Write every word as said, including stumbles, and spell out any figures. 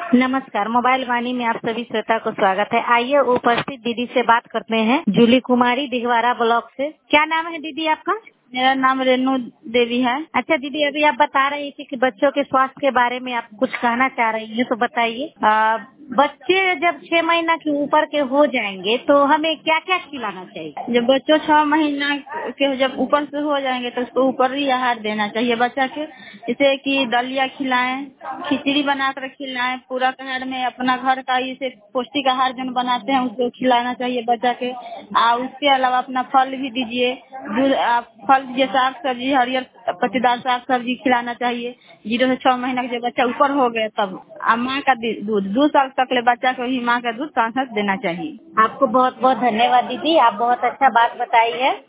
नमस्कार, मोबाइल वाणी में आप सभी श्रोता को स्वागत है। आइए उपस्थित दीदी से बात करते हैं। जूली कुमारी दिघवारा ब्लॉक से। क्या नाम है दीदी आपका? मेरा नाम रेणु देवी है। अच्छा दीदी, अभी आप बता रही थी कि बच्चों के स्वास्थ्य के बारे में आप कुछ कहना चाह रही हैं, तो बताइए। आ, बच्चे जब छह महीना के ऊपर के हो जाएंगे तो हमें क्या क्या खिलाना चाहिए? जब बच्चों छह महीना के जब ऊपर से हो जाएंगे तो उसको ऊपरी आहार देना चाहिए बच्चा के, जैसे कि दलिया खिलाएं, खिचड़ी बना कर खिलाएं, पूरा आहार में अपना घर का इसे पौष्टिक आहार जो बनाते हैं उसको खिलाना चाहिए बच्चा के। और उसके अलावा अपना फल भी दीजिए, दूध आप फल दीजिए, साग सब्जी हरियर पत्तीदार साग सब्जी खिलाना चाहिए। जीरो से छह महीना के जब बच्चा ऊपर हो गया तब आ, माँ का दूध दो साल तक ले बच्चा को ही माँ का दूध सांस देना चाहिए। आपको बहुत बहुत धन्यवाद दीदी, आप बहुत अच्छा बात बताई है।